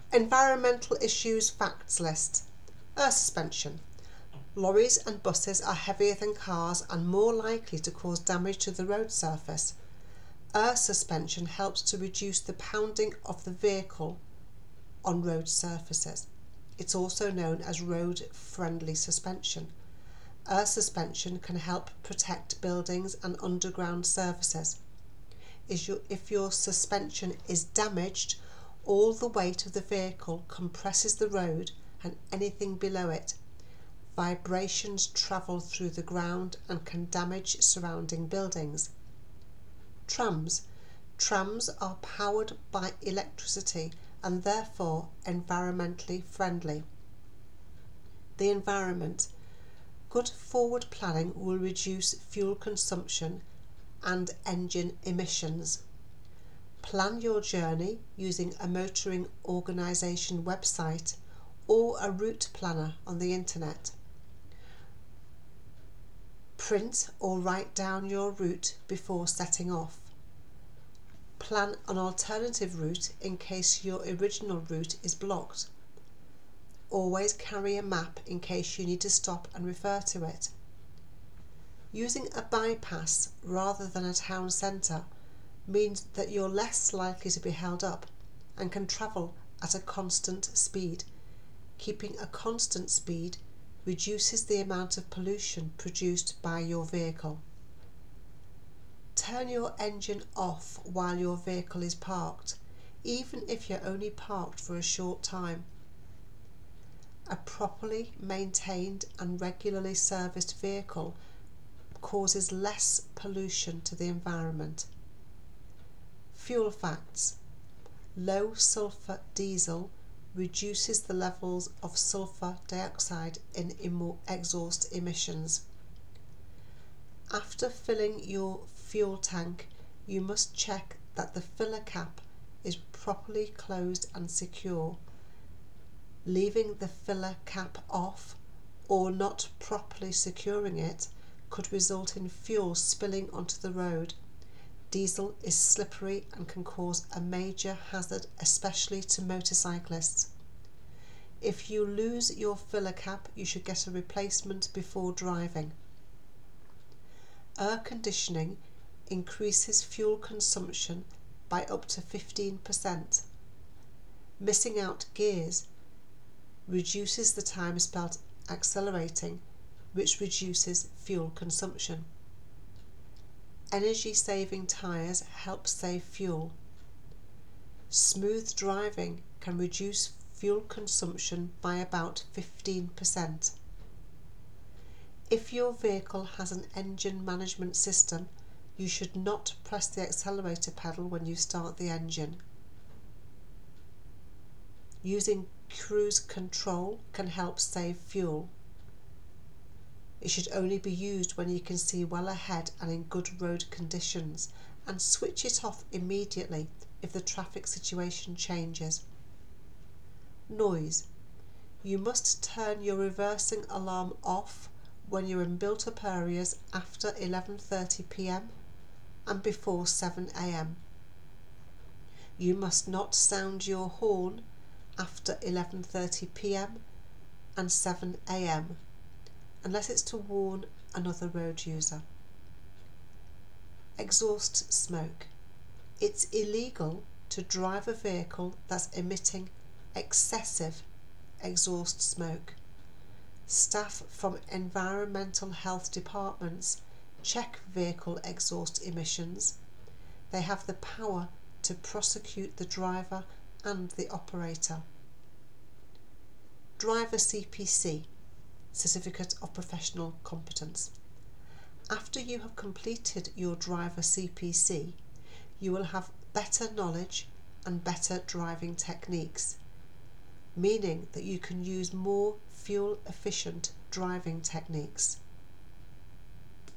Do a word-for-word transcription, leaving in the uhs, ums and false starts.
Environmental issues facts list. Air suspension. Lorries and buses are heavier than cars and more likely to cause damage to the road surface. Air suspension helps to reduce the pounding of the vehicle on road surfaces. It's also known as road-friendly suspension. Air suspension can help protect buildings and underground services. If your suspension is damaged, all the weight of the vehicle compresses the road and anything below it. Vibrations travel through the ground and can damage surrounding buildings. Trams. Trams are powered by electricity and therefore environmentally friendly. The environment. Good forward planning will reduce fuel consumption and engine emissions. Plan your journey using a motoring organisation website or a route planner on the internet. Print or write down your route before setting off. Plan an alternative route in case your original route is blocked. Always carry a map in case you need to stop and refer to it. Using a bypass rather than a town centre means that you're less likely to be held up and can travel at a constant speed. Keeping a constant speed reduces the amount of pollution produced by your vehicle. Turn your engine off while your vehicle is parked, even if you're only parked for a short time. A properly maintained and regularly serviced vehicle causes less pollution to the environment. Fuel facts. Low sulfur diesel reduces the levels of sulfur dioxide in exhaust emissions. After filling your fuel tank, you must check that the filler cap is properly closed and secure. Leaving the filler cap off or not properly securing it could result in fuel spilling onto the road. Diesel is slippery and can cause a major hazard, especially to motorcyclists. If you lose your filler cap, you should get a replacement before driving. Air conditioning increases fuel consumption by up to fifteen percent. Missing out gears reduces the time spent accelerating, which reduces fuel consumption. Energy saving tyres help save fuel. Smooth driving can reduce fuel consumption by about fifteen percent. If your vehicle has an engine management system, you should not press the accelerator pedal when you start the engine. Using cruise control can help save fuel. It should only be used when you can see well ahead and in good road conditions, and switch it off immediately if the traffic situation changes. Noise. You must turn your reversing alarm off when you're in built-up areas after eleven thirty p m and before seven a m. You must not sound your horn after eleven thirty p m and seven a m unless it's to warn another road user. Exhaust smoke. It's illegal to drive a vehicle that's emitting excessive exhaust smoke. Staff from environmental health departments check vehicle exhaust emissions. They have the power to prosecute the driver and the operator. Driver C P C, Certificate of Professional Competence. After you have completed your driver C P C, you will have better knowledge and better driving techniques, meaning that you can use more fuel efficient driving techniques.